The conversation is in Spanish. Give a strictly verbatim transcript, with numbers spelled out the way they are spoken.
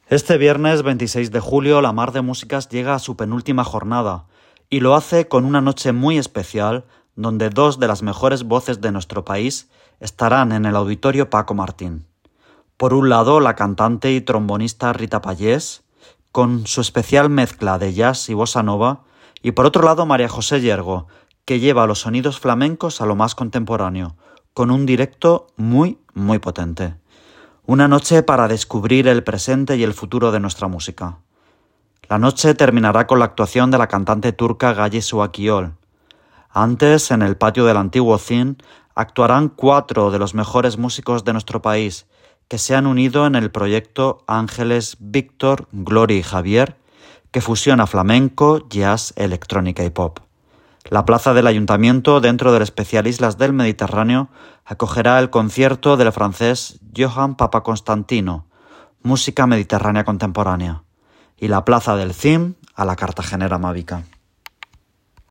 Este viernes veintiséis de julio la Mar de Músicas llega a su penúltima jornada y lo hace con una noche muy especial donde dos de las mejores voces de nuestro país estarán en el Auditorio Paco Martín. Por un lado, la cantante y trombonista Rita Pallés, con su especial mezcla de jazz y bossa nova, y por otro lado María José Yergo, que lleva los sonidos flamencos a lo más contemporáneo, con un directo muy, muy potente. Una noche para descubrir el presente y el futuro de nuestra música. La noche terminará con la actuación de la cantante turca Gaye Su Akiyol. Antes, en el patio del antiguo Cin, actuarán cuatro de los mejores músicos de nuestro país, que se han unido en el proyecto Ángeles Víctor, Glory y Javier, que fusiona flamenco, jazz, electrónica y pop. La plaza del Ayuntamiento, dentro del especial Islas del Mediterráneo, acogerá el concierto del francés Johann Papaconstantino, música mediterránea contemporánea, y la plaza del Cin a la Cartagenera Mávica.